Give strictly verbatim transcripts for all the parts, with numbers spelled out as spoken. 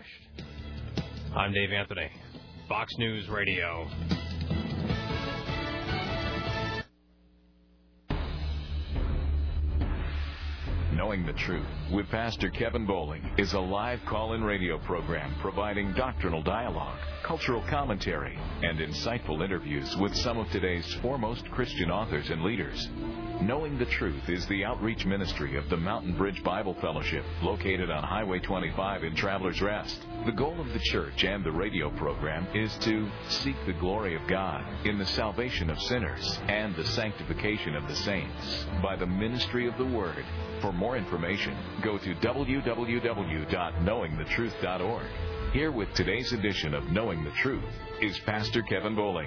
Unabashed. I'm Dave Anthony, Fox News Radio. Knowing the Truth with Pastor Kevin Bowling is a live call-in radio program providing doctrinal dialogue, cultural commentary, and insightful interviews with some of today's foremost Christian authors and leaders. Knowing the Truth is the outreach ministry of the Mountain Bridge Bible Fellowship, located on Highway twenty-five in Travelers Rest. The goal of the church and the radio program is to seek the glory of God in the salvation of sinners and the sanctification of the saints by the ministry of the Word. For more information, go to w w w dot knowing the truth dot org. Here with today's edition of Knowing the Truth is Pastor Kevin Bowling.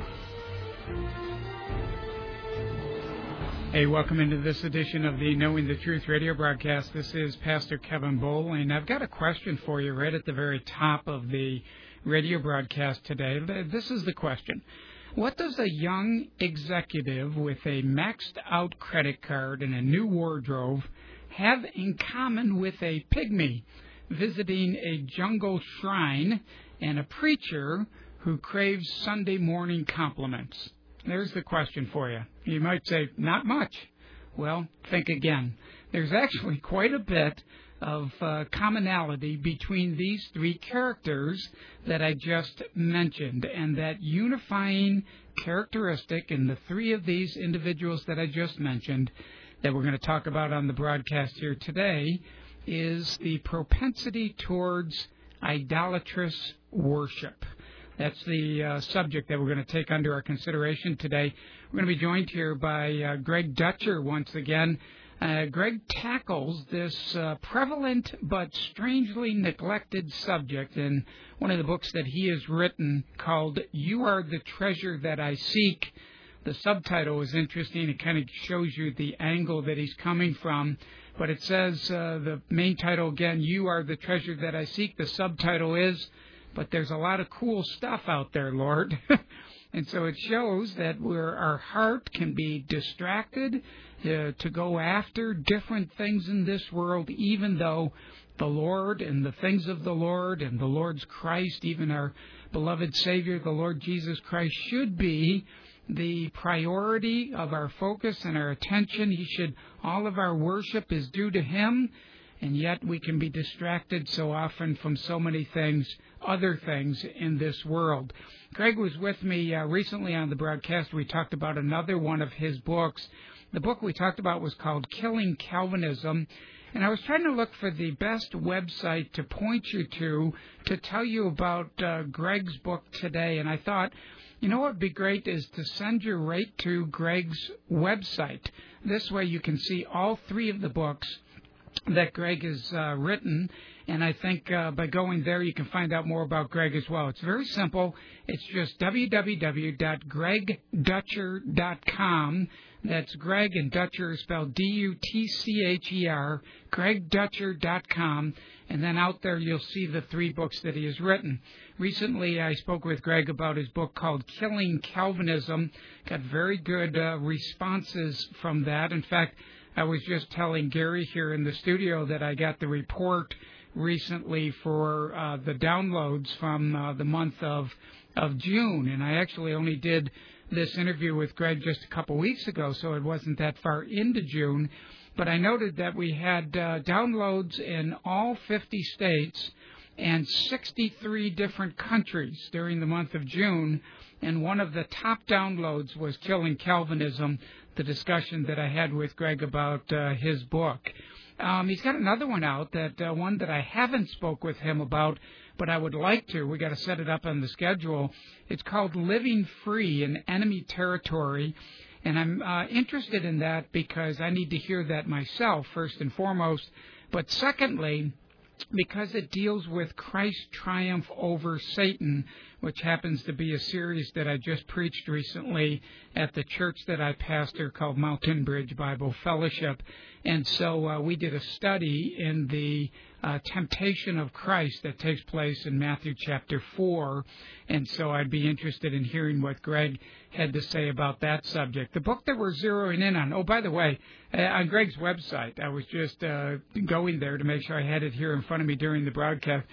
Hey, welcome into this edition of the Knowing the Truth radio broadcast. This is Pastor Kevin Bowling. I've got a question for you right at the very top of the radio broadcast today. This is the question. What does a young executive with a maxed-out credit card and a new wardrobe have in common with a pygmy visiting a jungle shrine and a preacher who craves Sunday morning compliments? There's the question for you. You might say, not much. Well, think again. There's actually quite a bit of uh, commonality between these three characters that I just mentioned, and that unifying characteristic in the three of these individuals that I just mentioned that we're going to talk about on the broadcast here today is the propensity towards idolatrous worship. That's the uh, subject that we're going to take under our consideration today. We're going to be joined here by uh, Greg Dutcher once again. Uh, Greg tackles this uh, prevalent but strangely neglected subject in one of the books that he has written called You Are the Treasure That I Seek. The subtitle is interesting. It kind of shows you the angle that he's coming from. But it says, uh, the main title again, You Are the Treasure That I Seek. The subtitle is, But There's a Lot of Cool Stuff Out There, Lord. And so it shows that where our heart can be distracted uh, to go after different things in this world, even though the Lord and the things of the Lord and the Lord's Christ, even our beloved Savior, the Lord Jesus Christ, should be the priority of our focus and our attention. He should, all of our worship is due to Him, and yet we can be distracted so often from so many things, other things in this world. Greg was with me uh, recently on the broadcast. We talked about another one of his books. The book we talked about was called Killing Calvinism, and I was trying to look for the best website to point you to to tell you about uh, Greg's book today, and I thought, you know what would be great is to send you right to Greg's website. This way you can see all three of the books that Greg has uh, written, and I think uh, by going there you can find out more about Greg as well. It's very simple. It's just w w w dot greg dutcher dot com. That's Greg, and Dutcher is spelled D U T C H E R, greg dutcher dot com, and then out there you'll see the three books that he has written. Recently I spoke with Greg about his book called Killing Calvinism. Got very good uh, responses from that. In fact, I was just telling Gary here in the studio that I got the report recently for uh, the downloads from uh, the month of of June, and I actually only did this interview with Greg just a couple weeks ago, so it wasn't that far into June. But I noted that we had uh, downloads in all fifty states and sixty-three different countries during the month of June, and one of the top downloads was Killing Calvinism, the discussion that I had with Greg about uh, his book. Um, he's got another one out, that uh, one that I haven't spoke with him about, but I would like to. We got to set it up on the schedule. It's called Living Free in Enemy Territory, and I'm uh, interested in that because I need to hear that myself, first and foremost. But secondly, because it deals with Christ's triumph over Satan, which happens to be a series that I just preached recently at the church that I pastor called Mountain Bridge Bible Fellowship. And so uh, we did a study in the uh, temptation of Christ that takes place in Matthew chapter four. And so I'd be interested in hearing what Greg had to say about that subject. The book that we're zeroing in on, oh, by the way, uh, on Greg's website, I was just uh, going there to make sure I had it here in front of me during the broadcast.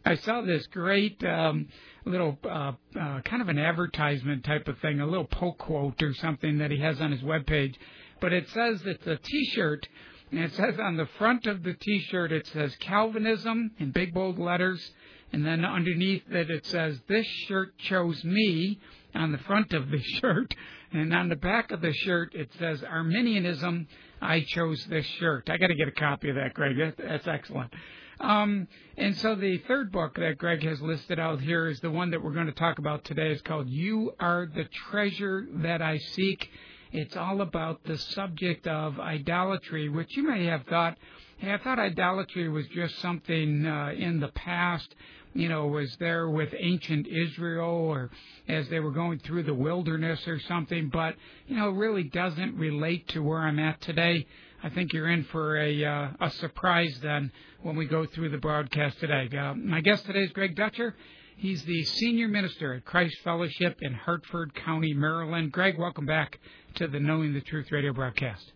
I saw this great um, little uh, uh, kind of an advertisement type of thing, a little poke quote or something that he has on his webpage. But it says it's a T-shirt, and it says on the front of the T-shirt, it says Calvinism in big bold letters, and then underneath that it says, "This shirt chose me," on the front of the shirt. And on the back of the shirt, it says, "Arminianism, I chose this shirt." I got to get a copy of that, Greg. That, that's excellent. Um, and so the third book that Greg has listed out here is the one that we're going to talk about today. It's called "You Are the Treasure That I Seek." It's all about the subject of idolatry, which you may have thought, hey, I thought idolatry was just something uh, in the past, you know, was there with ancient Israel or as they were going through the wilderness or something, but, you know, really doesn't relate to where I'm at today. I think you're in for a uh, a surprise then when we go through the broadcast today. Uh, my guest today is Greg Dutcher. He's the senior minister at Christ Fellowship in Hartford County, Maryland. Greg, welcome back to the Knowing the Truth radio broadcast.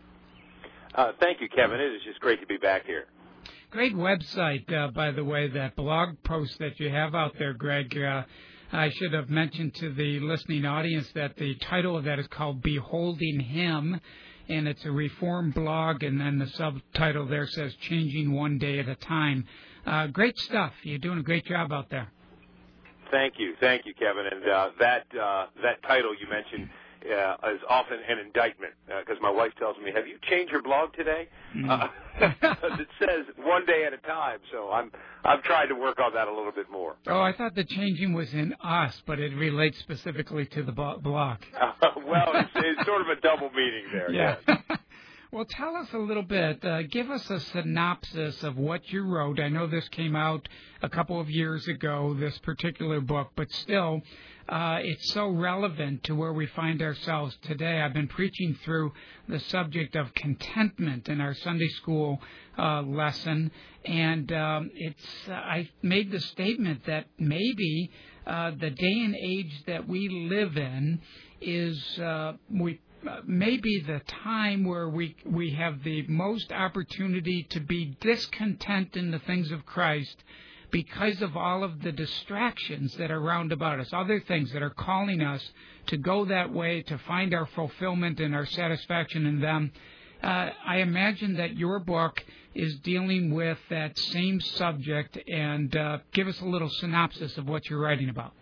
Uh, thank you, Kevin. It is just great to be back here. Great website, uh, by the way, that blog post that you have out there, Greg. Uh, I should have mentioned to the listening audience that the title of that is called Beholding Him, and it's a Reformed blog, and then the subtitle there says Changing One Day at a Time. Uh, great stuff. You're doing a great job out there. Thank you. Thank you, Kevin. And uh, that uh, that title you mentioned uh, is often an indictment because uh, my wife tells me, "Have you changed your blog today?" Mm. Uh, it says one day at a time, so I'm I've tried to work on that a little bit more. Oh, I thought the changing was in us, but it relates specifically to the blog. Uh, well, it's, it's sort of a double meaning there. Yeah. Yes. Well, tell us a little bit. Uh, give us a synopsis of what you wrote. I know this came out a couple of years ago, this particular book, but still, uh, it's so relevant to where we find ourselves today. I've been preaching through the subject of contentment in our Sunday school uh, lesson, and um, it's. Uh, I made the statement that maybe uh, the day and age that we live in is uh, we. Uh, maybe the time where we we have the most opportunity to be discontent in the things of Christ because of all of the distractions that are round about us, other things that are calling us to go that way, to find our fulfillment and our satisfaction in them. Uh, I imagine that your book is dealing with that same subject, and uh, give us a little synopsis of what you're writing about.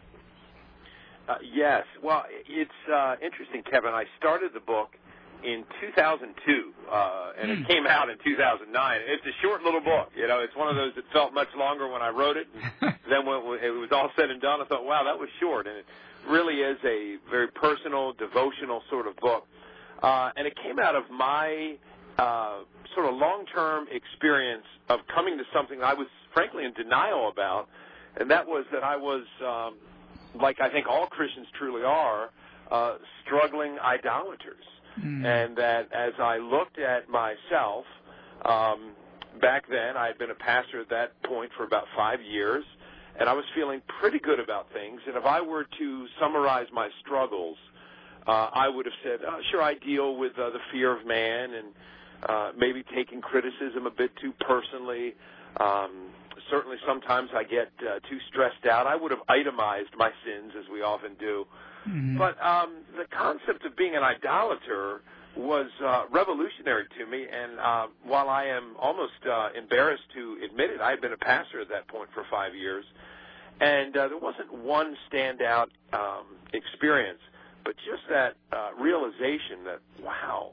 Uh, yes. Well, it's uh, interesting, Kevin. I started the book in two thousand two, uh, and it came out in two thousand nine. It's a short little book. You know, it's one of those that felt much longer when I wrote it. And then when it was all said and done, I thought, wow, that was short. And it really is a very personal, devotional sort of book. Uh, and it came out of my uh, sort of long-term experience of coming to something I was, frankly, in denial about, and that was that I was... Um, like I think all Christians truly are, uh, struggling idolaters. Mm. And that as I looked at myself, um, back then I had been a pastor at that point for about five years, and I was feeling pretty good about things. And if I were to summarize my struggles, uh, I would have said, oh, sure, I deal with uh, the fear of man and uh, maybe taking criticism a bit too personally. Um Certainly sometimes I get uh, too stressed out. I would have itemized my sins, as we often do. Mm-hmm. But um, the concept of being an idolater was uh, revolutionary to me, and uh, while I am almost uh, embarrassed to admit it, I had been a pastor at that point for five years, and uh, there wasn't one standout um, experience, but just that uh, realization that, wow,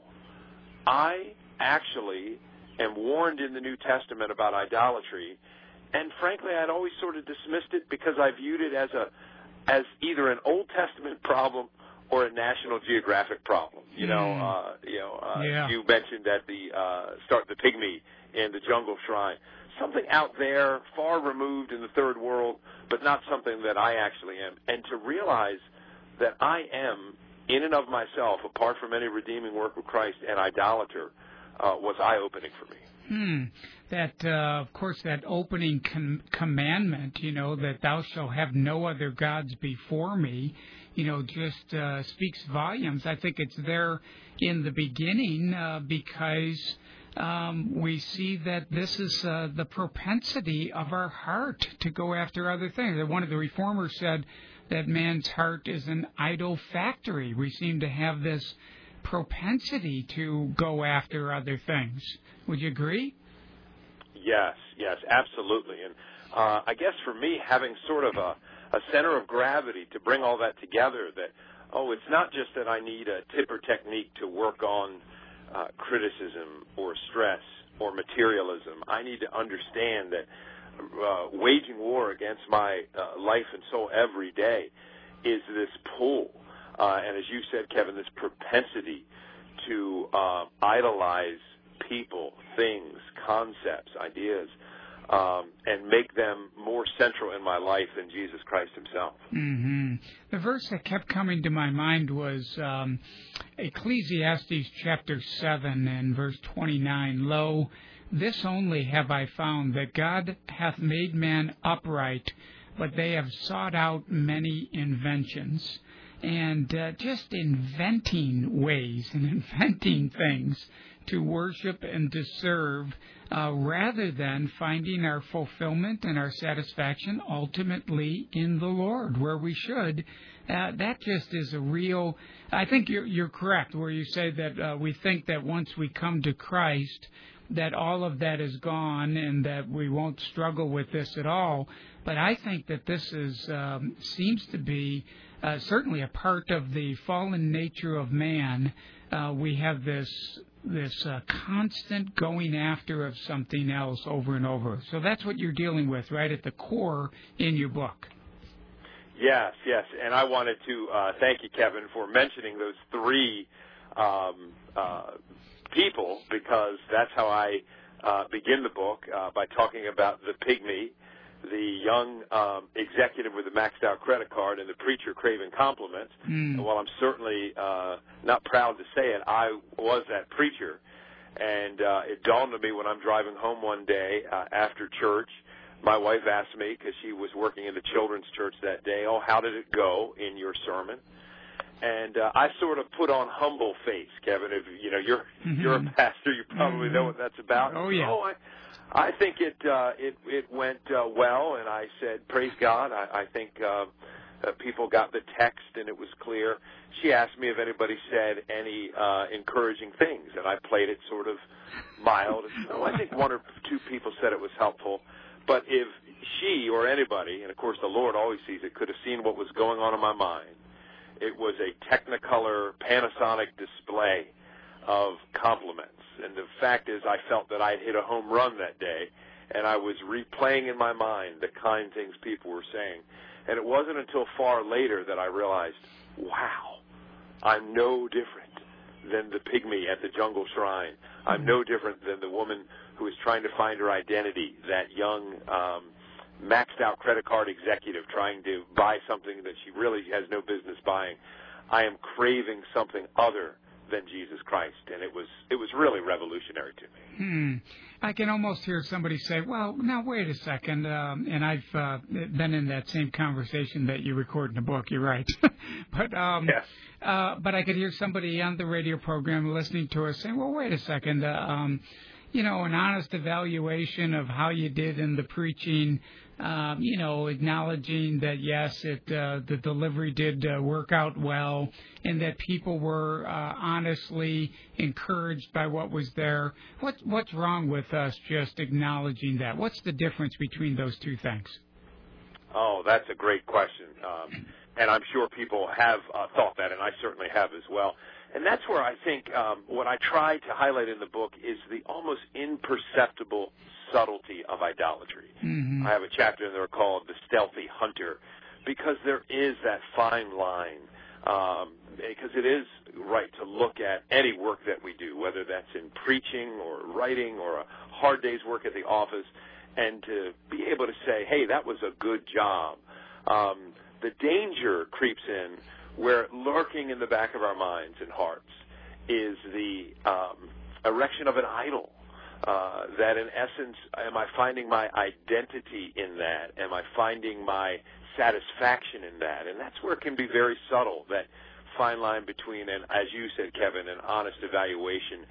I actually am warned in the New Testament about idolatry. And frankly, I'd always sort of dismissed it because I viewed it as a as either an Old Testament problem or a National Geographic problem. You know, mm. uh, you know, uh, yeah. you mentioned at the uh, start the pygmy in the jungle shrine, something out there, far removed in the third world, but not something that I actually am. And to realize that I am, in and of myself, apart from any redeeming work of Christ, an idolater, uh, was eye-opening for me. Hmm. That, uh, of course, that opening com- commandment, you know, that thou shalt have no other gods before me, you know, just uh, speaks volumes. I think it's there in the beginning uh, because um, we see that this is uh, the propensity of our heart to go after other things. One of the reformers said that man's heart is an idol factory. We seem to have this propensity to go after other things. Would you agree? Yes, yes, absolutely. And uh, I guess for me, having sort of a, a center of gravity to bring all that together, that, oh, it's not just that I need a tip or technique to work on uh, criticism or stress or materialism. I need to understand that uh, waging war against my uh, life and soul every day is this pull. Uh, and as you said, Kevin, this propensity to uh, idolize people, things, concepts, ideas, um, and make them more central in my life than Jesus Christ himself. Mm-hmm. The verse that kept coming to my mind was um, Ecclesiastes chapter seven and verse twenty-nine. Lo, this only have I found, that God hath made man upright, but they have sought out many inventions. And uh, just inventing ways and inventing things to worship and to serve, uh, rather than finding our fulfillment and our satisfaction ultimately in the Lord, where we should. Uh, that just is a real, I think you're, you're correct, where you say that uh, we think that once we come to Christ, that all of that is gone and that we won't struggle with this at all. But I think that this is um, seems to be uh, certainly a part of the fallen nature of man. Uh, we have this this uh, constant going after of something else over and over. So that's what you're dealing with, right, at the core in your book. Yes, yes. And I wanted to uh, thank you, Kevin, for mentioning those three um, uh, people, because that's how I uh, begin the book, uh, by talking about the pygmy, the young um, executive with a maxed-out credit card, and the preacher craving compliments. Mm. And while I'm certainly uh, not proud to say it, I was that preacher. And uh, it dawned on me when I'm driving home one day uh, after church, my wife asked me, because she was working in the children's church that day, oh, how did it go in your sermon? And uh, I sort of put on humble face, Kevin. If you know you're mm-hmm. you're a pastor, you probably mm-hmm. know what that's about. Oh yeah. Oh, I, I think it uh, it it went uh, well, and I said, praise God. I, I think uh, uh, people got the text, and it was clear. She asked me if anybody said any uh, encouraging things, and I played it sort of mild. And, oh, I think one or two people said it was helpful. But if she or anybody, and of course the Lord always sees it, could have seen what was going on in my mind, it was a Technicolor Panasonic display of compliments. And the fact is, I felt that I had hit a home run that day, and I was replaying in my mind the kind things people were saying. And it wasn't until far later that I realized, wow, I'm no different than the pygmy at the jungle shrine. I'm no different than the woman who is trying to find her identity, that young um, maxed-out credit card executive trying to buy something that she really has no business buying. I am craving something other than Jesus Christ, and it was it was really revolutionary to me. Hmm. I can almost hear somebody say, well, now wait a second, um, and I've uh, been in that same conversation that you record in the book, you're right. but um, yes. uh, but I could hear somebody on the radio program listening to us saying, well, wait a second, uh, um, you know, an honest evaluation of how you did in the preaching, um, you know, acknowledging that, yes, it uh, the delivery did uh, work out well and that people were uh, honestly encouraged by what was there. What, what's wrong with us just acknowledging that? What's the difference between those two things? Oh, that's a great question. Um, and I'm sure people have uh, thought that, and I certainly have as well. And that's where I think um, what I try to highlight in the book is the almost imperceptible subtlety of idolatry. Mm-hmm. I have a chapter in there called The Stealthy Hunter, because there is that fine line, um, because it is right to look at any work that we do, whether that's in preaching or writing or a hard day's work at the office, and to be able to say, hey, that was a good job. Um, the danger creeps in where lurking in the back of our minds and hearts is the um, erection of an idol. Uh, that in essence, am I finding my identity in that? Am I finding my satisfaction in that? And that's where it can be very subtle, that fine line between, and as you said, Kevin, an honest evaluation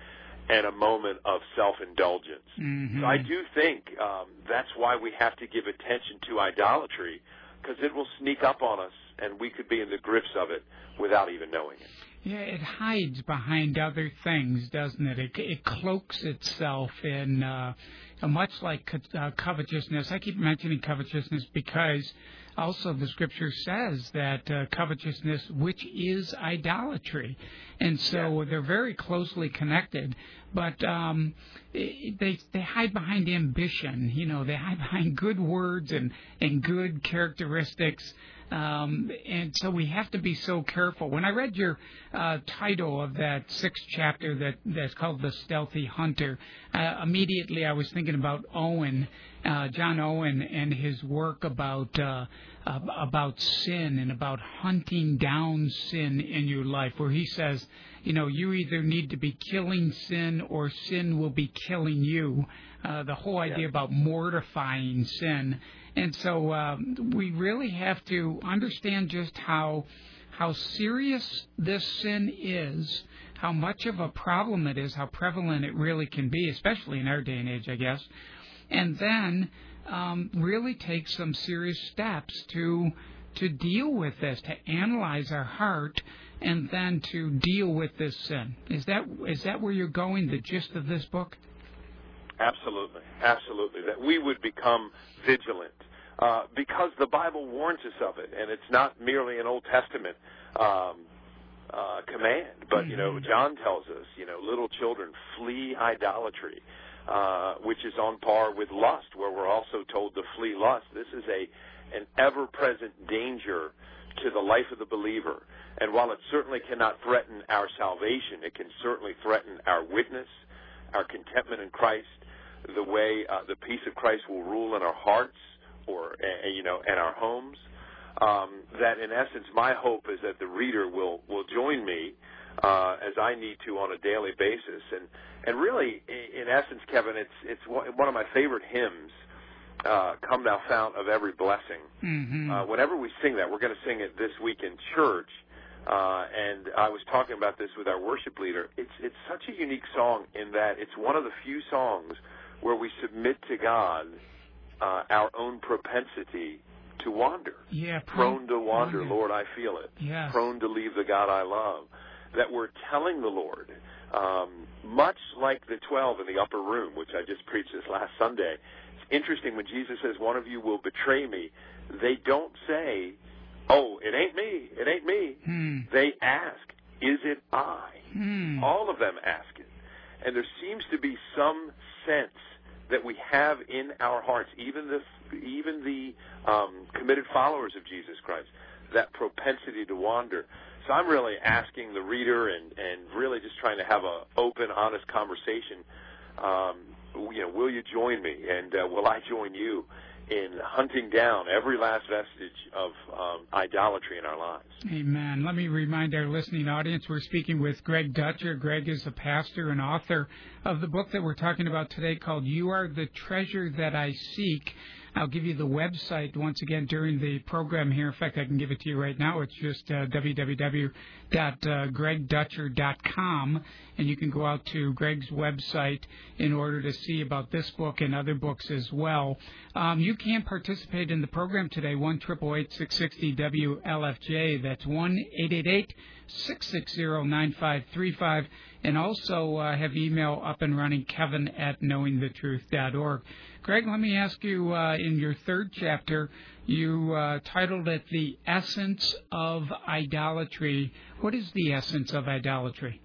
and a moment of self-indulgence. Mm-hmm. So I do think um, that's why we have to give attention to idolatry, because it will sneak up on us, and we could be in the grips of it without even knowing it. Yeah, it hides behind other things, doesn't it? It, it cloaks itself in, uh, much like co- uh, covetousness. I keep mentioning covetousness because also the Scripture says that uh, covetousness, which is idolatry. And so they're very closely connected. But um, it, they they hide behind ambition. You know, they hide behind good words and, and good characteristics. Um, and so we have to be so careful. When I read your uh, title of that sixth chapter that, that's called The Stealthy Hunter, uh, immediately I was thinking about Owen, uh, John Owen, and his work about uh, uh, about sin and about hunting down sin in your life, where he says, you know, you either need to be killing sin or sin will be killing you. Uh, the whole idea Yeah. about mortifying sin. And so um, we really have to understand just how how serious this sin is, how much of a problem it is, how prevalent it really can be, especially in our day and age, I guess. And then um, really take some serious steps to to deal with this, to analyze our heart, and then to deal with this sin. Is that is that where you're going, the gist of this book? Absolutely, absolutely. That we would become vigilant, uh, because the Bible warns us of it, and it's not merely an Old Testament um, uh, command, but, you know, John tells us, you know, little children, flee idolatry, uh, which is on par with lust, where we're also told to flee lust. This is a an ever-present danger to the life of the believer, and while it certainly cannot threaten our salvation, it can certainly threaten our witness, our contentment in Christ, the way uh, the peace of Christ will rule in our hearts, or uh, you know, and our homes. Um, that in essence, my hope is that the reader will will join me uh, as I need to on a daily basis. And and really, in essence, Kevin, it's it's one of my favorite hymns. Uh, Come Thou Fount of Every Blessing. Mm-hmm. Uh, whenever we sing that, we're going to sing it this week in church. Uh, and I was talking about this with our worship leader. It's it's such a unique song in that it's one of the few songs where we submit to God uh, our own propensity to wander. Yeah, prone to wander, wander. Lord, I feel it. Yes. Prone to leave the God I love. That we're telling the Lord, um, much like the twelve in the upper room, which I just preached this last Sunday. It's interesting when Jesus says, one of you will betray me, they don't say, oh, it ain't me, it ain't me. Hmm. They ask, is it I? Hmm. All of them ask it. And there seems to be some sense that we have in our hearts, even the even the um, committed followers of Jesus Christ, that propensity to wander. So I'm really asking the reader and, and really just trying to have an open, honest conversation. Um, you know, will you join me, and uh, will I join you in hunting down every last vestige of um, idolatry in our lives? Amen. Let me remind our listening audience we're speaking with Greg Dutcher. Greg is a pastor and author of the book that we're talking about today called You Are the Treasure That I Seek. I'll give you the website once again during the program here. In fact, I can give it to you right now. It's just uh, w w w dot greg dutcher dot com, and you can go out to Greg's website in order to see about this book and other books as well. Um, you can participate in the program today, one eight eight eight, six six zero, W L F J. That's one eight eight eight, six six zero, nine five three five. And also uh, have email up and running, kevin at knowing the truth dot org. Greg, let me ask you, uh, in your third chapter, you uh, titled it The Essence of Idolatry. What is the essence of idolatry?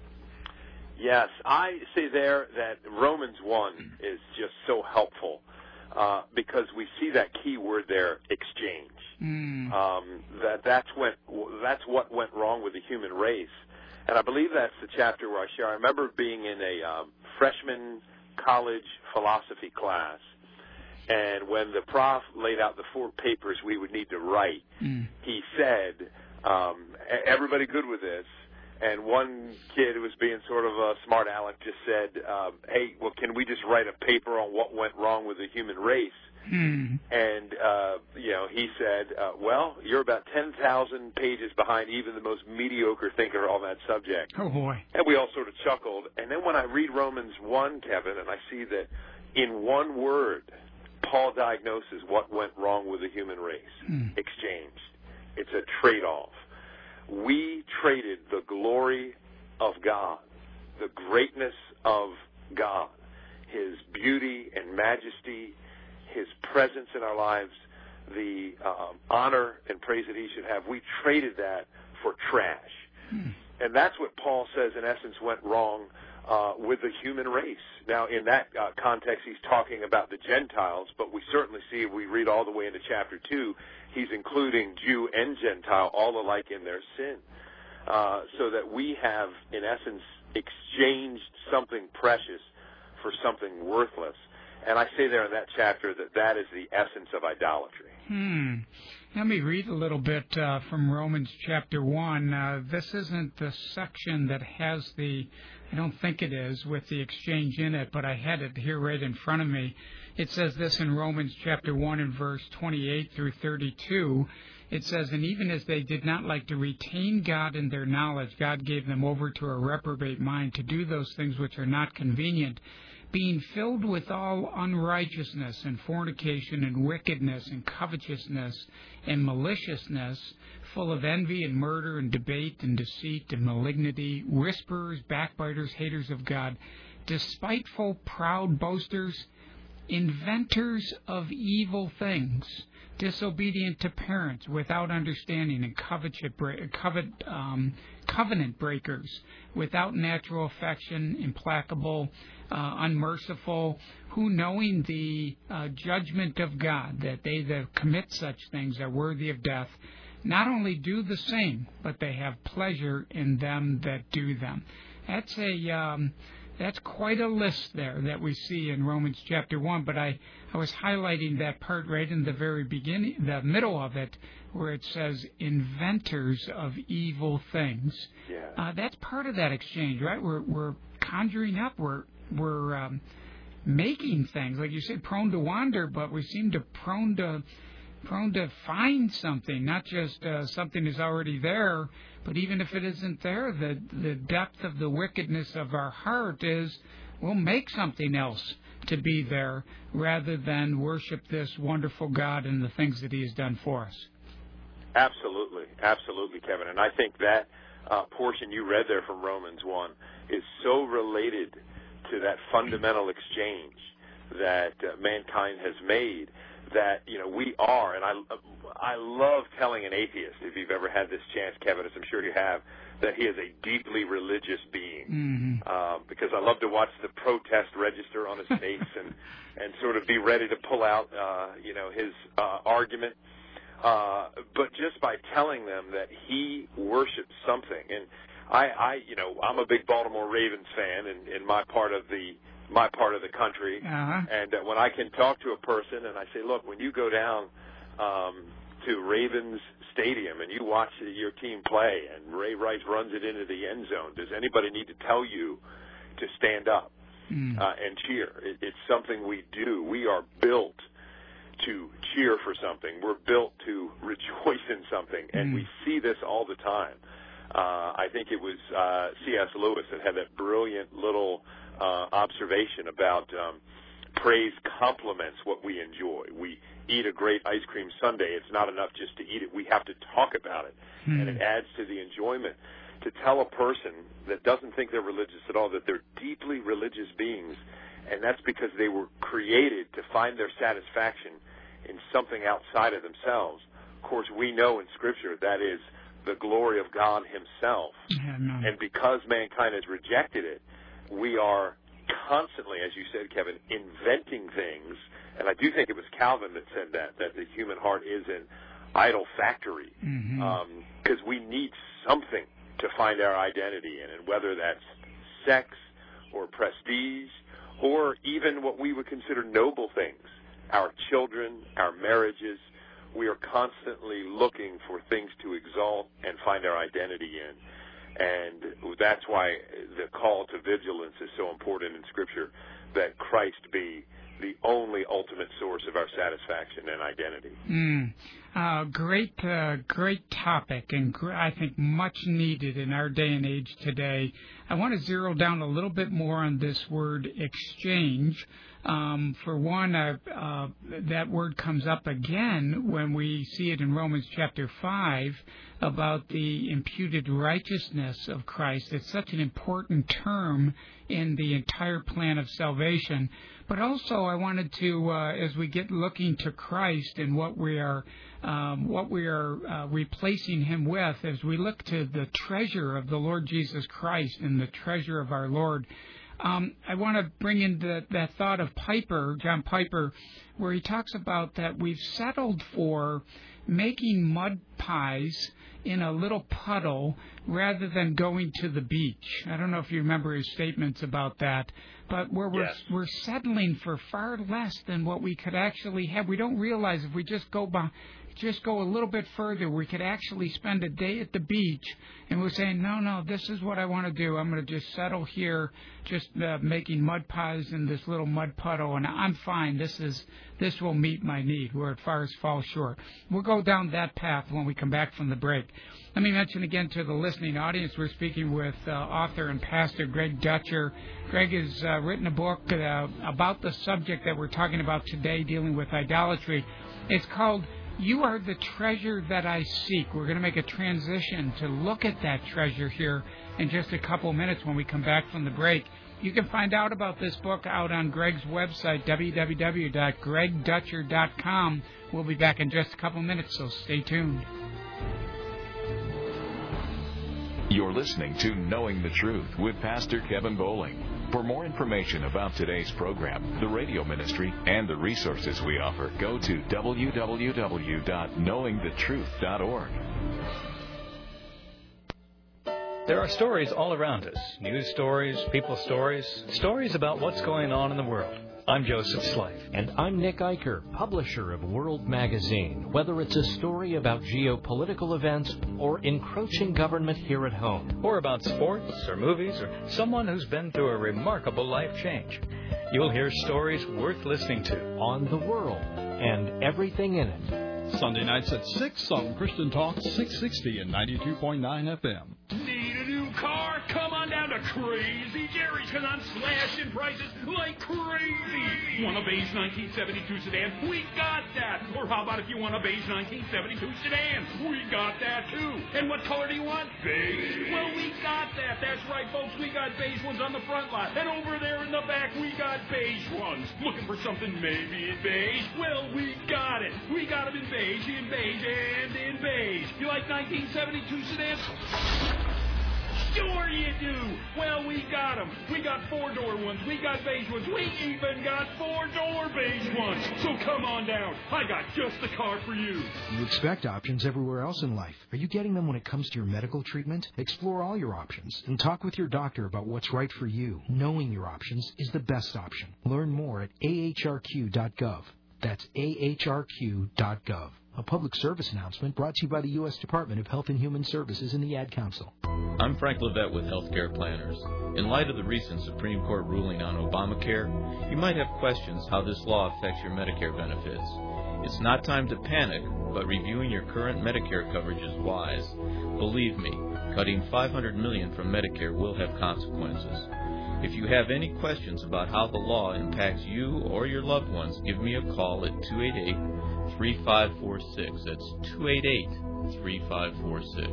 Yes, I say there that Romans one is just so helpful uh, because we see that key word there, exchange. Mm. Um, that that's what that's what went wrong with the human race, and I believe that's the chapter where I share. I remember being in a um, freshman college philosophy class, and when the prof laid out the four papers we would need to write, mm. he said, um, "Everybody good with this? And one kid who was being sort of a smart aleck just said, um, hey, well, can we just write a paper on what went wrong with the human race? Hmm. And, uh, you know, he said, uh, well, you're about ten thousand pages behind even the most mediocre thinker on that subject. Oh, boy. And we all sort of chuckled. And then when I read Romans one, Kevin, and I see that in one word, Paul diagnoses what went wrong with the human race. Hmm. Exchanged. It's a trade-off. We traded the glory of God, the greatness of God, His beauty and majesty, His presence in our lives, the um, honor and praise that He should have. We traded that for trash. Hmm. And that's what Paul says, in essence, went wrong uh, with the human race. Now, in that uh, context, he's talking about the Gentiles, but we certainly see, if we read all the way into chapter two, he's including Jew and Gentile all alike in their sin. Uh, so that we have, in essence, exchanged something precious for something worthless. And I say there in that chapter that that is the essence of idolatry. Hmm. Let me read a little bit uh, from Romans chapter one. Uh, this isn't the section that has the, I don't think it is, with the exchange in it, but I had it here right in front of me. It says this in Romans chapter one and verse twenty-eight through thirty-two. It says, and even as they did not like to retain God in their knowledge, God gave them over to a reprobate mind to do those things which are not convenient, being filled with all unrighteousness and fornication and wickedness and covetousness and maliciousness, full of envy and murder and debate and deceit and malignity, whisperers, backbiters, haters of God, despiteful, proud boasters, inventors of evil things, disobedient to parents, without understanding, and covet, covet, um, covenant breakers, without natural affection, implacable, uh, unmerciful, who, knowing the uh, judgment of God, that they that commit such things are worthy of death, not only do the same, but they have pleasure in them that do them. That's a um, that's quite a list there that we see in Romans chapter one, but I, I was highlighting that part right in the very beginning, the middle of it, where it says inventors of evil things. Yeah. Uh, that's part of that exchange, right? We're we're conjuring up, we're we're um, making things, like you said, prone to wander, but we seem to prone to prone to find something, not just uh, something is already there, but even if it isn't there, the the depth of the wickedness of our heart is we'll make something else to be there rather than worship this wonderful God and the things that He has done for us. Absolutely, absolutely, Kevin. And I think that uh, portion you read there from Romans one is so related to that fundamental exchange that uh, mankind has made, that, you know, we are, and I, I love telling an atheist, if you've ever had this chance, Kevin, as I'm sure you have, that he is a deeply religious being. Mm-hmm. Um, because I love to watch the protest register on his face and, and sort of be ready to pull out, uh, you know, his uh, argument. Uh, but just by telling them that he worships something, and I, I, you know, I'm a big Baltimore Ravens fan in, in my part of the my part of the country, uh-huh. and uh, when I can talk to a person and I say, look, when you go down um, to Ravens Stadium and you watch your team play and Ray Rice runs it into the end zone, does anybody need to tell you to stand up mm. uh, and cheer? It, it's something we do. We are built to cheer for something. We're built to rejoice in something, and mm. we see this all the time. Uh, I think it was uh, C S Lewis that had that brilliant little uh, observation about um, praise complements what we enjoy. We eat a great ice cream sundae. It's not enough just to eat it. We have to talk about it, mm. and it adds to the enjoyment. To tell a person that doesn't think they're religious at all that they're deeply religious beings, and that's because they were created to find their satisfaction in something outside of themselves. Of course, we know in Scripture that is the glory of God Himself. Yeah, no. And because mankind has rejected it, we are constantly, as you said, Kevin, inventing things. And I do think it was Calvin that said that, that the human heart is an idol factory. Mm-hmm. Um, because we need something to find our identity in, and whether that's sex or prestige or even what we would consider noble things, our children, our marriages. We are constantly looking for things to exalt and find our identity in. And that's why the call to vigilance is so important in Scripture, that Christ be the only ultimate source of our satisfaction and identity. Mm. Uh, great, uh, great topic, and gr- I think much needed in our day and age today. I want to zero down a little bit more on this word exchange. Um, for one, uh, uh, that word comes up again when we see it in Romans chapter five about the imputed righteousness of Christ. It's such an important term in the entire plan of salvation. But also, I wanted to, uh, as we get looking to Christ and what we are, um, what we are uh, replacing Him with, as we look to the treasure of the Lord Jesus Christ and the treasure of our Lord. Um, I want to bring in the, that thought of Piper, John Piper, where he talks about that we've settled for making mud pies in a little puddle rather than going to the beach. I don't know if you remember his statements about that, but where we're, yes. we're settling for far less than what we could actually have. We don't realize if we just go by, just go a little bit further, we could actually spend a day at the beach, and we're saying, no, no, this is what I want to do. I'm going to just settle here, just uh, making mud pies in this little mud puddle, and I'm fine. This is this will meet my need, where as far as fall short. We'll go down that path when we come back from the break. Let me mention again to the listening audience, we're speaking with uh, author and pastor Greg Dutcher. Greg has uh, written a book uh, about the subject that we're talking about today, dealing with idolatry. It's called You Are the Treasure That I Seek. We're going to make a transition to look at that treasure here in just a couple of minutes when we come back from the break. You can find out about this book out on Greg's website, w w w dot greg dutcher dot com. We'll be back in just a couple of minutes, so stay tuned. You're listening to Knowing the Truth with Pastor Kevin Bowling. For more information about today's program, the radio ministry, and the resources we offer, go to w w w dot knowing the truth dot org. There are stories all around us. News stories, people stories, stories about what's going on in the world. I'm Joseph Slife. And I'm Nick Eicher, publisher of World Magazine. Whether it's a story about geopolitical events or encroaching government here at home, Or about sports or movies or someone who's been through a remarkable life change, you'll hear stories worth listening to. on the world and everything in it. Sunday nights at six on Christian Talk six sixty and ninety-two point nine F M. Need a new car? Come on down to Crazy Jerry's, because I'm slashing prices like crazy. Want a beige nineteen seventy-two sedan? We got that. Or how about if you want a beige nineteen seventy-two sedan? We got that too. And what color do you want? Beige. Well, we got that. That's right, folks. We got beige ones on the front lot. And over there in the back, we got beige ones. Looking for something maybe in beige? Well, we got it. We got them in beige, in beige, and in beige. You like nineteen seventy-two sedans? Sure you do. Well, we got them. We got four-door ones. We got beige ones. We even got four-door beige ones. So come on down. I got just the car for you. You expect options everywhere else in life. Are you getting them when it comes to your medical treatment? Explore all your options and talk with your doctor about what's right for you. Knowing your options is the best option. Learn more at a h r q dot gov. That's a h r q dot gov. A public service announcement brought to you by the U S Department of Health and Human Services and the Ad Council. I'm Frank Levette with Healthcare Planners. In light of the recent Supreme Court ruling on Obamacare, you might have questions how this law affects your Medicare benefits. It's not time to panic, but reviewing your current Medicare coverage is wise. Believe me, cutting five hundred million dollars from Medicare will have consequences. If you have any questions about how the law impacts you or your loved ones, give me a call at two eight eight, three five four six. That's two eight eight, three five four six.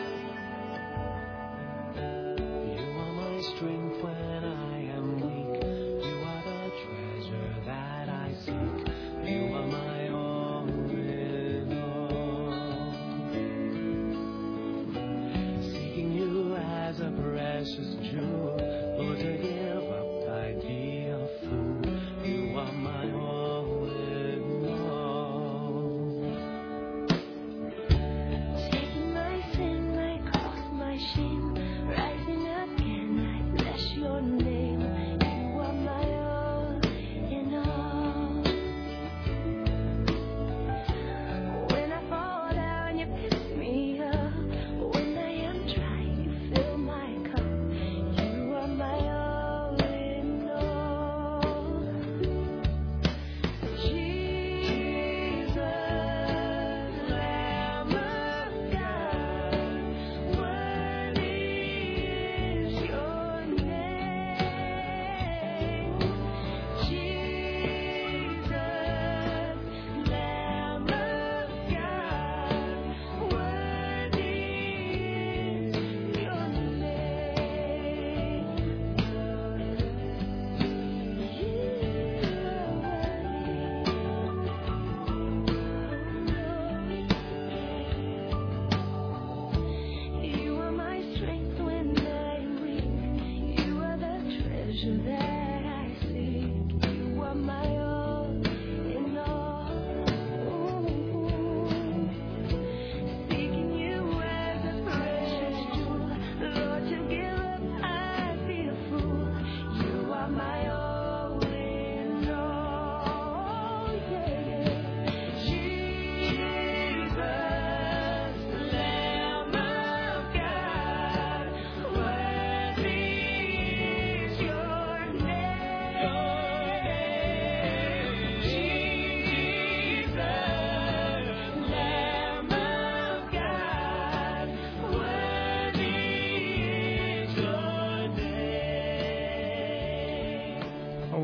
Strength when I am weak.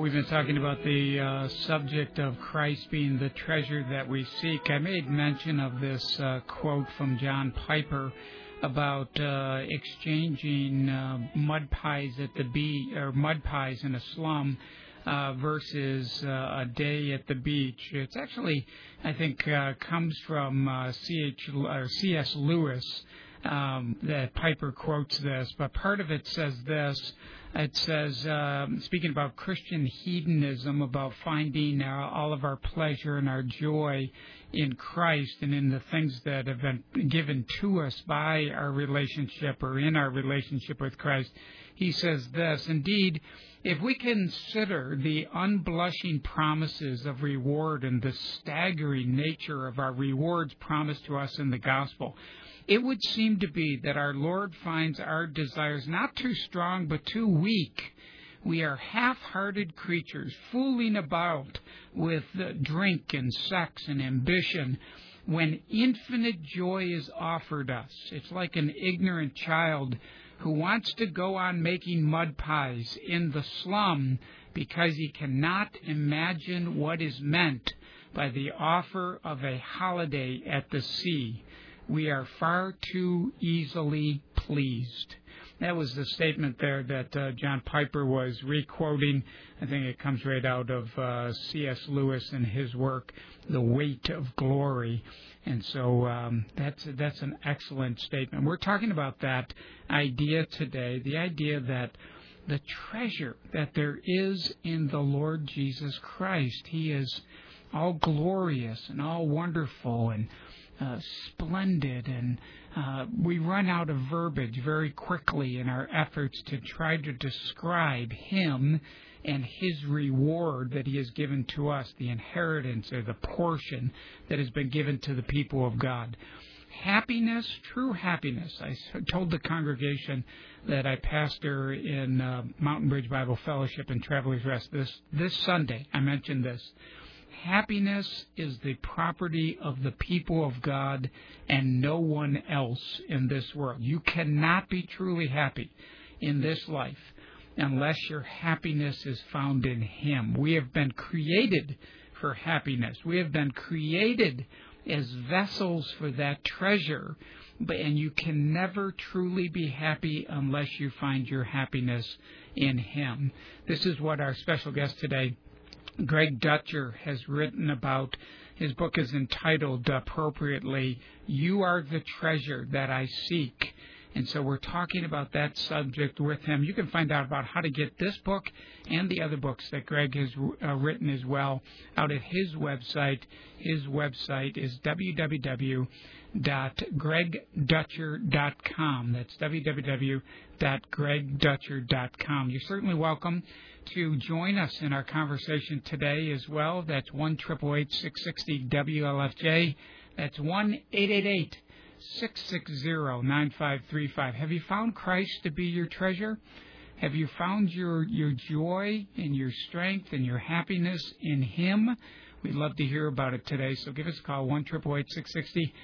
we've been talking about the uh, subject of Christ being the treasure that we seek. I made mention of this uh, quote from John Piper about uh, exchanging uh, mud pies at the beach, or mud pies in a slum uh, versus uh, a day at the beach. It's actually, I think, uh, comes from uh, C H or C S Lewis. Um, that Piper quotes this, but part of it says this. It says, um, speaking about Christian hedonism, about finding uh, all of our pleasure and our joy in Christ and in the things that have been given to us by our relationship or in our relationship with Christ. He says this, indeed, if we consider the unblushing promises of reward and the staggering nature of our rewards promised to us in the gospel, it would seem to be that our Lord finds our desires not too strong but too weak. We are half-hearted creatures fooling about with drink and sex and ambition when infinite joy is offered us. It's like an ignorant child who wants to go on making mud pies in the slum because he cannot imagine what is meant by the offer of a holiday at the sea. We are far too easily pleased. That was the statement there that uh, John Piper was re-quoting. I think it comes right out of uh, C S Lewis and his work, The Weight of Glory. And so um, that's that's an excellent statement. We're talking about that idea today, the idea that the treasure that there is in the Lord Jesus Christ. He is all glorious and all wonderful and Uh, splendid, and uh, we run out of verbiage very quickly in our efforts to try to describe Him and His reward that He has given to us, the inheritance or the portion that has been given to the people of God. Happiness, true happiness. I told the congregation that I pastor in uh, Mountain Bridge Bible Fellowship and Travelers Rest this, this Sunday. I mentioned this. Happiness is the property of the people of God and no one else in this world. You cannot be truly happy in this life unless your happiness is found in Him. We have been created for happiness. We have been created as vessels for that treasure, but and you can never truly be happy unless you find your happiness in Him. This is what our special guest today, Greg Dutcher, has written about. His book is entitled appropriately, You Are the Treasure That I Seek. And so we're talking about that subject with him. You can find out about how to get this book and the other books that Greg has uh, written as well out at his website. His website is w w w dot greg dutcher dot com. That's w w w dot greg dutcher dot com. You're certainly welcome to join us in our conversation today as well. That's one eight eight eight, six six zero, W L F J. That's one eight eight eight, six six zero, nine five three five. Have you found Christ to be your treasure? Have you found your, your joy and your strength and your happiness in Him? We'd love to hear about it today, so give us a call, one eight eight eight, six six zero,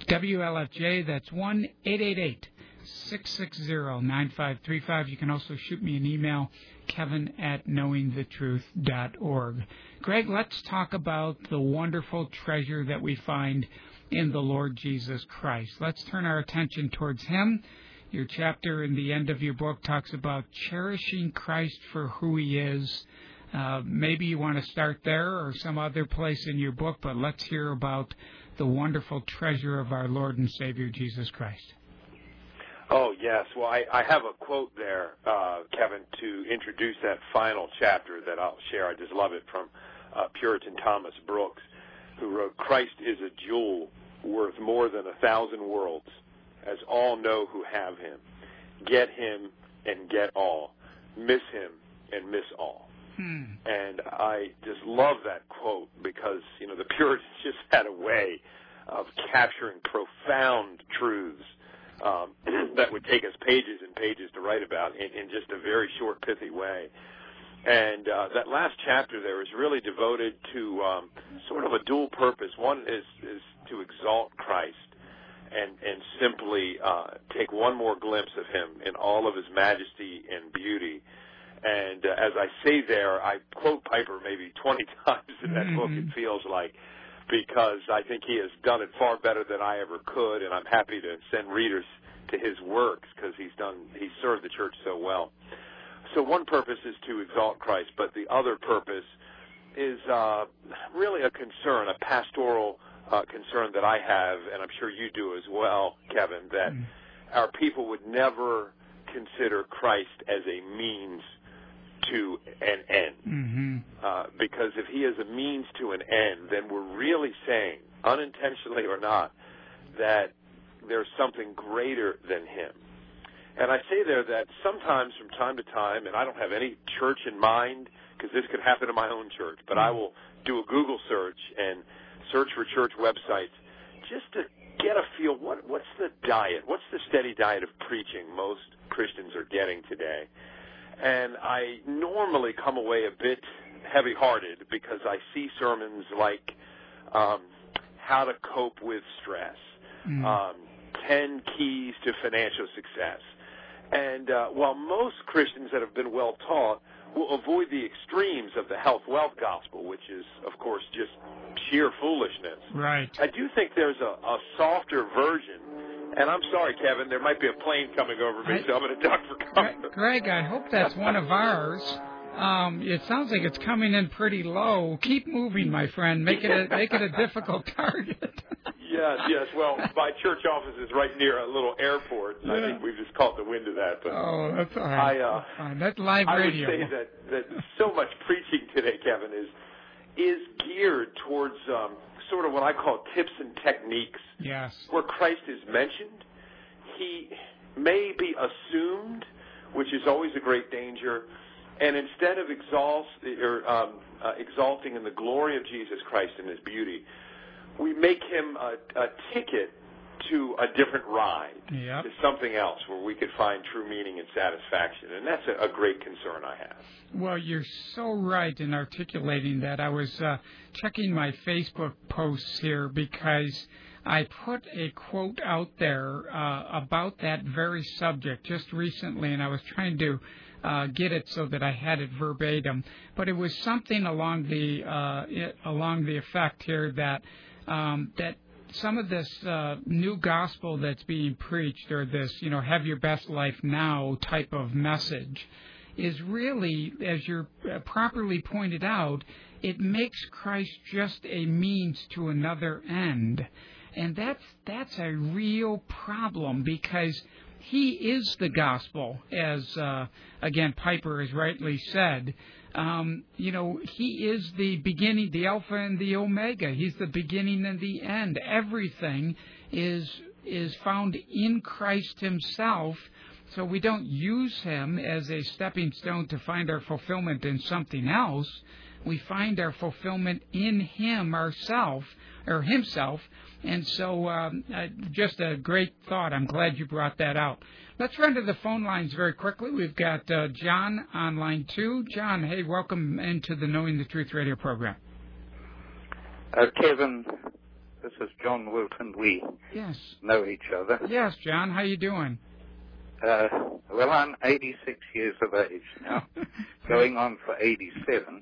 W L F J. That's one eight eight eight, six six zero, nine five three five. You can also shoot me an email, Kevin at knowing the truth dot org. Greg, let's talk about the wonderful treasure that we find in the Lord Jesus Christ. Let's turn our attention towards Him. Your chapter in the end of your book talks about cherishing Christ for who He is. Uh, maybe you want to start there or some other place in your book, but let's hear about the wonderful treasure of our Lord and Savior Jesus Christ. Oh, yes. Well, I, I have a quote there, uh, Kevin, to introduce that final chapter that I'll share. I just love it, from uh, Puritan Thomas Brooks, who wrote, Christ is a jewel worth more than a thousand worlds, as all know who have Him. Get Him and get all. Miss Him and miss all. Hmm. And I just love that quote because, you know, the Puritans just had a way of capturing profound truths um, that would take us pages and pages to write about in, in just a very short, pithy way. And uh, that last chapter there is really devoted to um, sort of a dual purpose. One is, is to exalt Christ and, and simply uh, take one more glimpse of Him in all of His majesty and beauty. And uh, as I say there, I quote Piper maybe twenty times in that mm-hmm. book, it feels like, because I think he has done it far better than I ever could, and I'm happy to send readers to his works because he's done he's served the church so well. So one purpose is to exalt Christ, but the other purpose is uh, really a concern, a pastoral uh, concern that I have, and I'm sure you do as well, Kevin, that mm. our people would never consider Christ as a means to an end. Mm-hmm. Uh, because if he is a means to an end, then we're really saying, unintentionally or not, that there's something greater than him. And I say there that sometimes from time to time, and I don't have any church in mind, because this could happen in my own church, but I will do a Google search and search for church websites just to get a feel, what, what's the diet, what's the steady diet of preaching most Christians are getting today. And I normally come away a bit heavy-hearted because I see sermons like um, how to cope with stress, mm. um, ten keys to financial success. And uh, while most Christians that have been well taught will avoid the extremes of the health-wealth gospel, which is, of course, just sheer foolishness, right. I do think there's a, a softer version. And I'm sorry, Kevin, there might be a plane coming over me, I, so I'm going to duck for cover. Greg, I hope that's one of ours. Um, it sounds like it's coming in pretty low. Keep moving, my friend. Make it a, make it a difficult target. Yes, yes. Well, my church office is right near a little airport, and yeah. I think we've just caught the wind of that. But oh, that's all right. I, uh, that's fine. That's live I radio. I would say that, that so much preaching today, Kevin, is is geared towards um, sort of what I call tips and techniques. Yes. Where Christ is mentioned, he may be assumed, which is always a great danger. And instead of exalt, or, um, uh, exalting in the glory of Jesus Christ and his beauty, we make him a, a ticket to a different ride, yep. to something else where we could find true meaning and satisfaction. And that's a, a great concern I have. Well, you're so right in articulating that. I was uh, checking my Facebook posts here because I put a quote out there uh, about that very subject just recently, and I was trying to uh, get it so that I had it verbatim. But it was something along the uh, it, along the effect here that um, that some of this uh, new gospel that's being preached, or this, you know, have your best life now type of message, is really, as you're properly pointed out, it makes Christ just a means to another end. And that's that's a real problem, because he is the gospel, as, uh, again, Piper has rightly said. Um, you know, he is the beginning, the Alpha and the Omega. He's the beginning and the end. Everything is is found in Christ himself. So we don't use him as a stepping stone to find our fulfillment in something else. We find our fulfillment in him ourself, or himself. And so um, uh, just a great thought. I'm glad you brought that out. Let's run to the phone lines very quickly. We've got uh, John on line two. John, hey, welcome into the Knowing the Truth radio program. Uh, Kevin, this is John Wilton. We yes. know each other. Yes, John, how you doing? Uh, well, I'm eighty-six years of age now, going on for eighty-seven.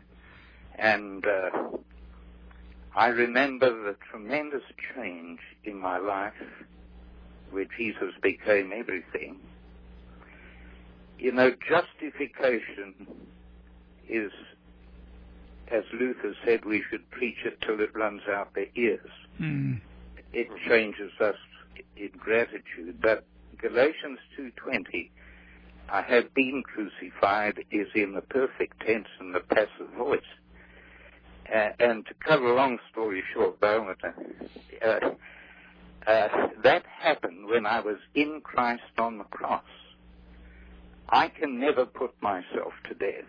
And uh, I remember the tremendous change in my life where Jesus became everything. You know, justification is, as Luther said, we should preach it till it runs out their ears. Mm. It changes us in gratitude. But Galatians two twenty, I have been crucified, is in the perfect tense and the passive voice. Uh, and to cut a long story short, though, uh, uh, that happened when I was in Christ on the cross. I can never put myself to death.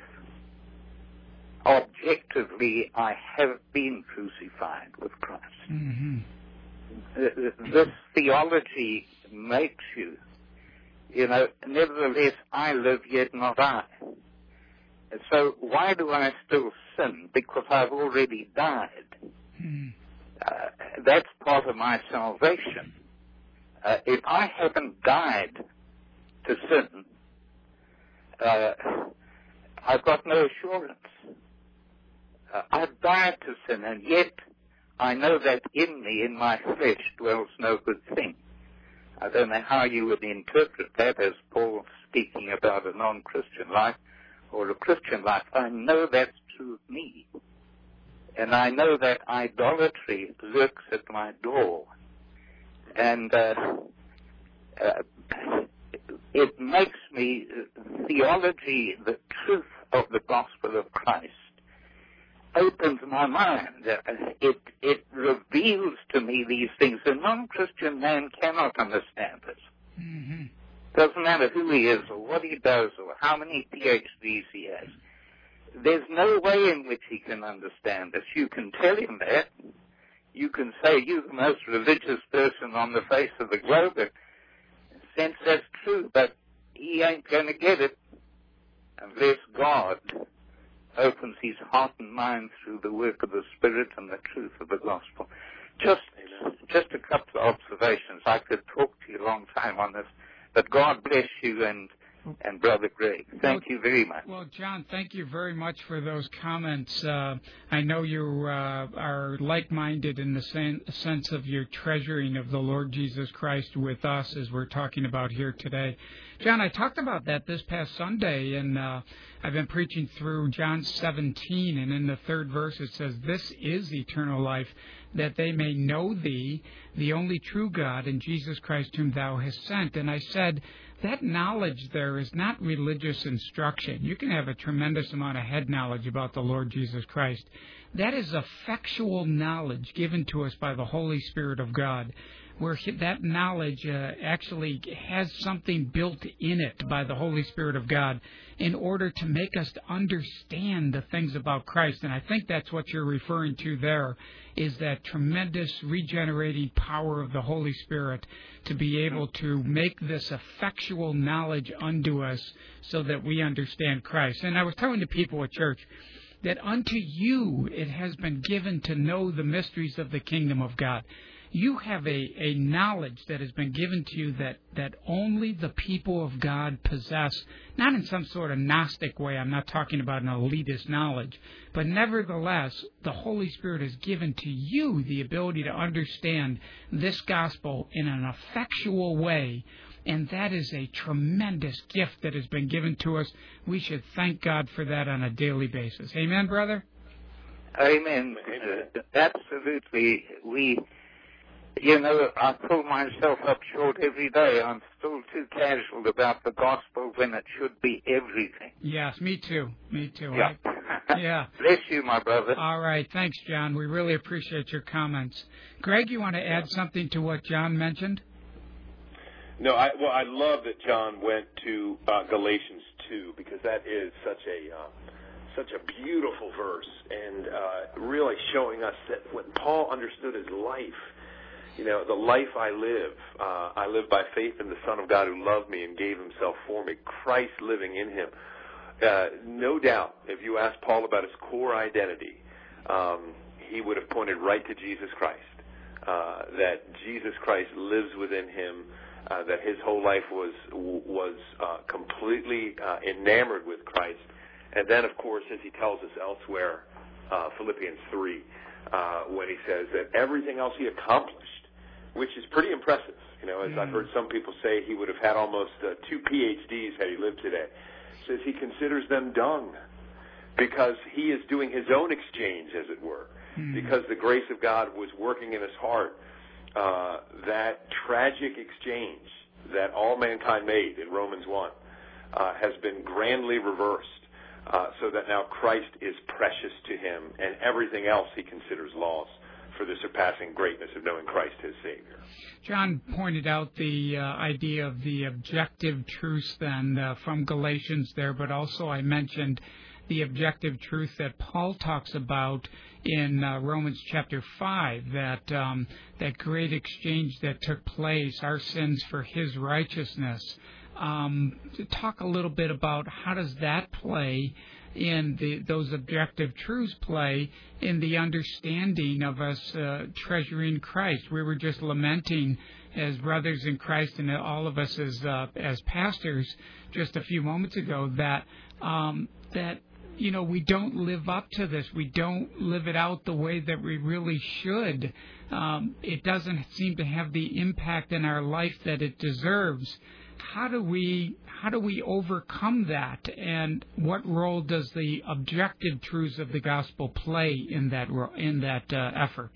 Objectively, I have been crucified with Christ. Mm-hmm. This theology makes you, you know, nevertheless, I live yet not I. So why do I still sin? Because I've already died. Mm. Uh, that's part of my salvation. Uh, if I haven't died to sin, uh, I've got no assurance. Uh, I've died to sin, and yet I know that in me, in my flesh, dwells no good thing. I don't know how you would interpret that as Paul speaking about a non-Christian life or a Christian life. I know that's true of me. And I know that idolatry lurks at my door. And uh, uh, it makes me, uh, theology, the truth of the gospel of Christ, opens my mind. It it reveals to me these things. A non-Christian man cannot understand it. Mm-hmm. Doesn't matter who he is or what he does or how many P H Ds he has. There's no way in which he can understand this. You can tell him that. You can say you're the most religious person on the face of the globe. In a sense, that's true, but he ain't going to get it unless God opens his heart and mind through the work of the Spirit and the truth of the gospel. Just, just a couple of observations. I could talk to you a long time on this, but God bless you and and Brother Greg. Thank well, you very much. Well, John, thank you very much for those comments. Uh, I know you uh, are like-minded in the sen- sense of your treasuring of the Lord Jesus Christ with us as we're talking about here today. John, I talked about that this past Sunday, and uh, I've been preaching through John seventeen, and in the third verse it says, "This is eternal life, that they may know thee, the only true God, and Jesus Christ whom thou hast sent." And I said, that knowledge there is not religious instruction. You can have a tremendous amount of head knowledge about the Lord Jesus Christ. That is effectual knowledge given to us by the Holy Spirit of God, where that knowledge uh, actually has something built in it by the Holy Spirit of God in order to make us understand the things about Christ. And I think that's what you're referring to there, is that tremendous regenerating power of the Holy Spirit to be able to make this effectual knowledge unto us so that we understand Christ. And I was telling the people at church that unto you it has been given to know the mysteries of the kingdom of God. You have a, a knowledge that has been given to you that, that only the people of God possess, not in some sort of Gnostic way. I'm not talking about an elitist knowledge. But nevertheless, the Holy Spirit has given to you the ability to understand this gospel in an effectual way. And that is a tremendous gift that has been given to us. We should thank God for that on a daily basis. Amen, brother? Amen. Uh, absolutely. We... You know, I pull myself up short every day. I'm still too casual about the gospel when it should be everything. Yes, me too. Me too. Yeah. I, yeah. Bless you, my brother. All right. Thanks, John. We really appreciate your comments. Greg, you want to add something to what John mentioned? No, I, well, I love that John went to uh, Galatians two, because that is such a uh, such a beautiful verse, and uh, really showing us that what Paul understood as life. You know, the life I live, uh, I live by faith in the Son of God who loved me and gave himself for me, Christ living in him. Uh, no doubt, if you ask Paul about his core identity, um, he would have pointed right to Jesus Christ, uh, that Jesus Christ lives within him, uh, that his whole life was was uh, completely uh, enamored with Christ. And then, of course, as he tells us elsewhere, uh, Philippians three, uh, when he says that everything else he accomplished, which is pretty impressive. You know, as mm. I've heard some people say, he would have had almost uh, two P H Ds had he lived today. Says he considers them dung because he is doing his own exchange, as it were, mm. because the grace of God was working in his heart. Uh, that tragic exchange that all mankind made in Romans one uh, has been grandly reversed, uh, so that now Christ is precious to him, and everything else he considers loss for the surpassing greatness of knowing Christ his Savior. John pointed out the uh, idea of the objective truths then uh, from Galatians there, but also I mentioned the objective truth that Paul talks about in uh, Romans chapter five, that um, that great exchange that took place, our sins for his righteousness. Um, talk a little bit about how does that play in the, those objective truths play in the understanding of us uh, treasuring Christ. We were just lamenting as brothers in Christ, and all of us as uh, as pastors just a few moments ago, that um, that you know, we don't live up to this. We don't live it out the way that we really should. Um, it doesn't seem to have the impact in our life that it deserves. How do we how do we overcome that? And what role does the objective truths of the gospel play in that in that uh, effort?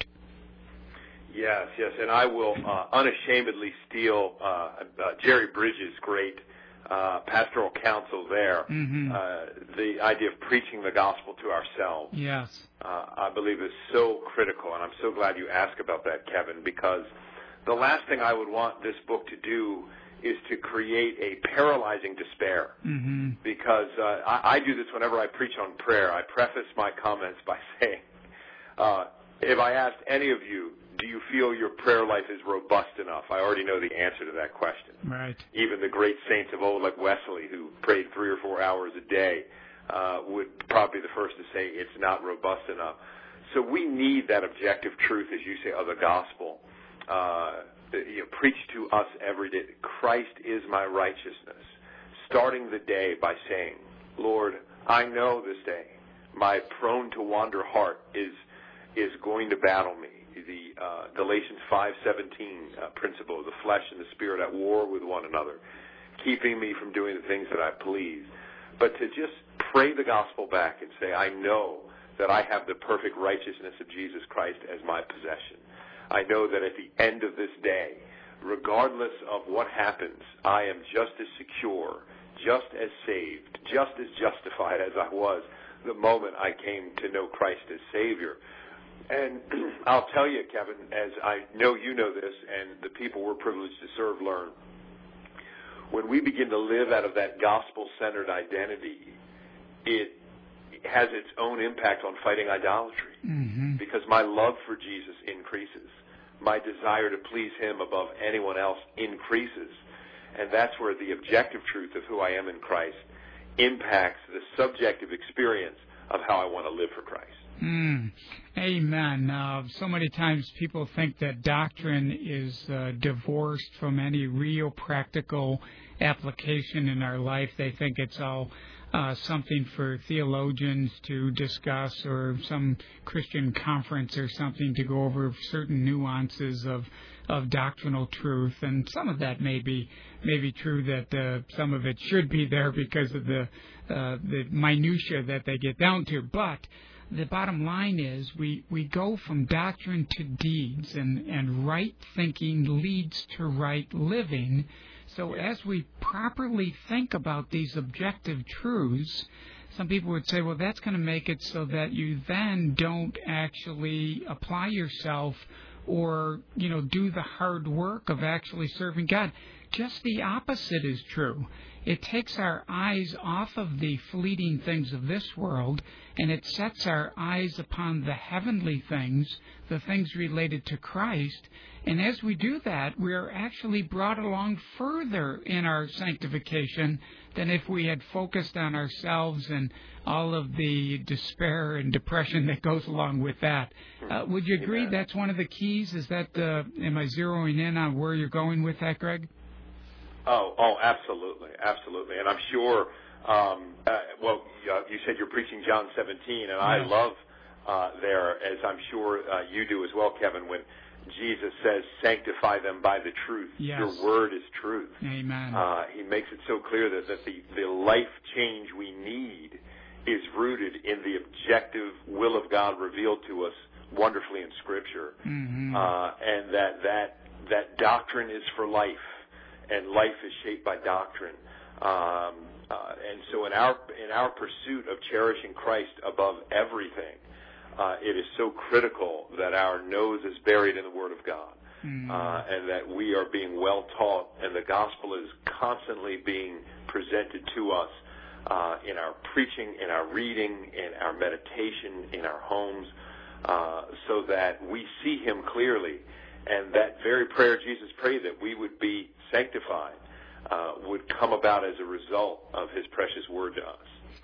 Yes, yes, and I will uh, unashamedly steal uh, uh, Jerry Bridges' great uh, pastoral counsel there. Mm-hmm. Uh, the idea of preaching the gospel to ourselves, yes, uh, I believe is so critical, and I'm so glad you asked about that, Kevin, because the last thing I would want this book to do is to create a paralyzing despair. Mm-hmm. Because uh, I, I do this whenever I preach on prayer. I preface my comments by saying, uh, if I asked any of you, do you feel your prayer life is robust enough? I already know the answer to that question. Right. Even the great saints of old, like Wesley, who prayed three or four hours a day, uh, would probably be the first to say it's not robust enough. So we need that objective truth, as you say, of the gospel, uh, you know, preached to us every day. Christ is my righteousness. Starting the day by saying, Lord, I know this day my prone to wander heart is is going to battle me. The uh, Galatians five seventeen uh, principle, the flesh and the spirit at war with one another, keeping me from doing the things that I please. But to just pray the gospel back and say, I know that I have the perfect righteousness of Jesus Christ as my possession. I know that at the end of this day, regardless of what happens, I am just as secure, just as saved, just as justified as I was the moment I came to know Christ as Savior. And I'll tell you, Kevin, as I know you know this, and the people we're privileged to serve learn, when we begin to live out of that gospel-centered identity, it has its own impact on fighting idolatry. Mm-hmm. Because my love for Jesus increases. My desire to please Him above anyone else increases. And that's where the objective truth of who I am in Christ impacts the subjective experience of how I want to live for Christ. Mm. Amen. Uh, so many times people think that doctrine is uh, divorced from any real practical application in our life. They think it's all uh, something for theologians to discuss, or some Christian conference or something to go over certain nuances of of doctrinal truth. And some of that may be may be true, that uh, some of it should be there because of the uh, the minutia that they get down to. But the bottom line is we, we go from doctrine to deeds, and, and right thinking leads to right living. So as we properly think about these objective truths, some people would say, well, that's going to make it so that you then don't actually apply yourself or, you know, do the hard work of actually serving God. Just the opposite is true. It takes our eyes off of the fleeting things of this world, and it sets our eyes upon the heavenly things, the things related to Christ. And as we do that, we are actually brought along further in our sanctification than if we had focused on ourselves and all of the despair and depression that goes along with that. Uh, would you agree Amen. That's one of the keys? Is that, uh, am I zeroing in on where you're going with that, Greg? Oh, oh, absolutely, absolutely. And I'm sure, um, uh, well, uh, you said you're preaching John seventeen, and I Yes. love uh, there, as I'm sure uh, you do as well, Kevin, when Jesus says, sanctify them by the truth. Yes. Your word is truth. Amen. Uh, he makes it so clear that, that the, the life change we need is rooted in the objective will of God revealed to us wonderfully in Scripture. Mm-hmm. Uh, and that, that, that doctrine is for life. And life is shaped by doctrine, um, uh, and so in our in our pursuit of cherishing Christ above everything, uh, it is so critical that our nose is buried in the Word of God, mm. uh, and that we are being well taught, and the gospel is constantly being presented to us uh, in our preaching, in our reading, in our meditation, in our homes, uh, so that we see Him clearly. And that very prayer Jesus prayed, that we would be sanctified, uh, would come about as a result of His precious word to us.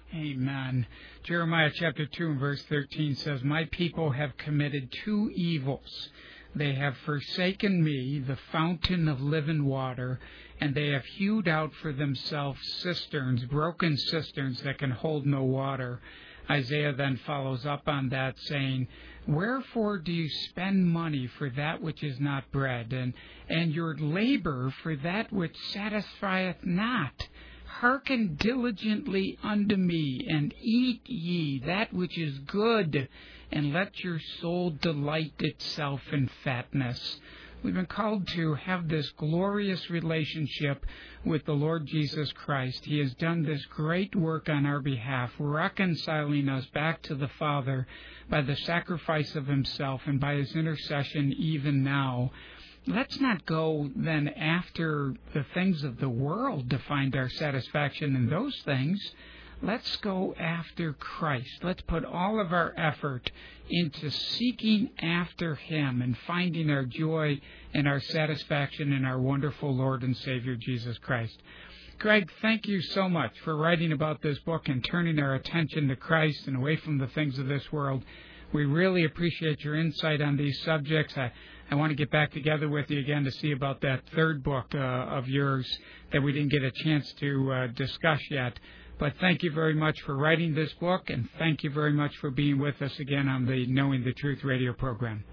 Amen. Jeremiah chapter two and verse thirteen says, my people have committed two evils. They have forsaken me, the fountain of living water, and they have hewed out for themselves cisterns, broken cisterns that can hold no water. Isaiah then follows up on that, saying, "Wherefore do you spend money for that which is not bread, and, and your labor for that which satisfieth not? Hearken diligently unto me, and eat ye that which is good, and let your soul delight itself in fatness." We've been called to have this glorious relationship with the Lord Jesus Christ. He has done this great work on our behalf, reconciling us back to the Father by the sacrifice of himself and by his intercession even now. Let's not go then after the things of the world to find our satisfaction in those things. Let's go after Christ. Let's put all of our effort into seeking after him and finding our joy and our satisfaction in our wonderful Lord and Savior, Jesus Christ. Greg, thank you so much for writing about this book and turning our attention to Christ and away from the things of this world. We really appreciate your insight on these subjects. I, I want to get back together with you again to see about that third book uh, of yours that we didn't get a chance to uh, discuss yet. But thank you very much for writing this book, and thank you very much for being with us again on the Knowing the Truth radio program.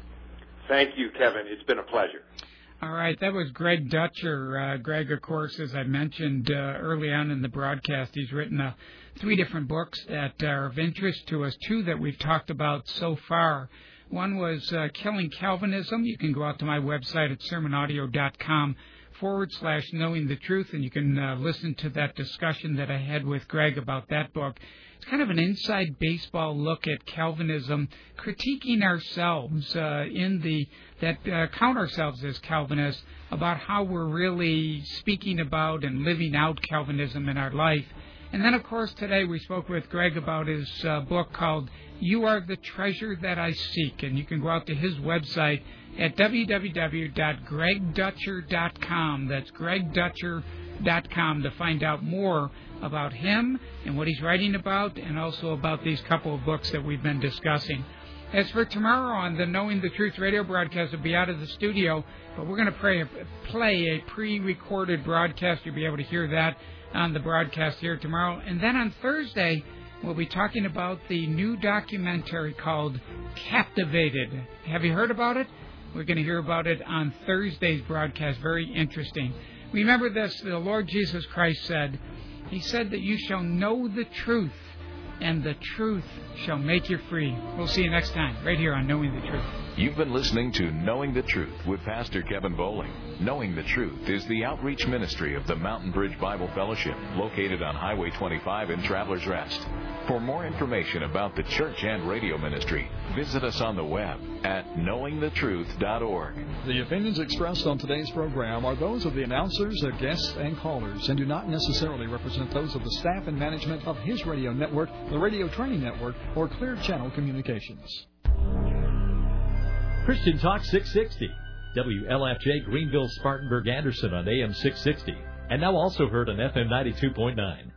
Thank you, Kevin. It's been a pleasure. All right, that was Greg Dutcher. Uh, Greg, of course, as I mentioned uh, early on in the broadcast, he's written uh, three different books that are of interest to us, two that we've talked about so far. One was uh, Killing Calvinism. You can go out to my website at sermon audio dot com forward slash knowing the truth, and you can uh, listen to that discussion that I had with Greg about that book. It's kind of an inside baseball look at Calvinism, critiquing ourselves uh, in the that uh, count ourselves as Calvinists about how we're really speaking about and living out Calvinism in our life. And then, of course, today we spoke with Greg about his uh, book called You Are the Treasure That I Seek, and you can go out to his website at w w w dot greg dutcher dot com. That's greg dutcher dot com to find out more about him and what he's writing about, and also about these couple of books that we've been discussing. As for tomorrow on the Knowing the Truth radio broadcast, we'll be out of the studio, but we're going to play, play a pre-recorded broadcast. You'll be able to hear that on the broadcast here tomorrow. And then on Thursday, we'll be talking about the new documentary called Captivated. Have you heard about it? We're going to hear about it on Thursday's broadcast. Very interesting. Remember this, the Lord Jesus Christ said, he said that you shall know the truth, and the truth shall make you free. We'll see you next time, right here on Knowing the Truth. You've been listening to Knowing the Truth with Pastor Kevin Bowling. Knowing the Truth is the outreach ministry of the Mountain Bridge Bible Fellowship, located on Highway twenty-five in Travelers Rest. For more information about the church and radio ministry, visit us on the web at knowing the truth dot org. The opinions expressed on today's program are those of the announcers, their guests, and callers, and do not necessarily represent those of the staff and management of his radio network, the Radio Training Network, or Clear Channel Communications. Christian Talk six sixty, W L F J Greenville, Spartanburg, Anderson on A M six sixty, and now also heard on F M ninety-two point nine.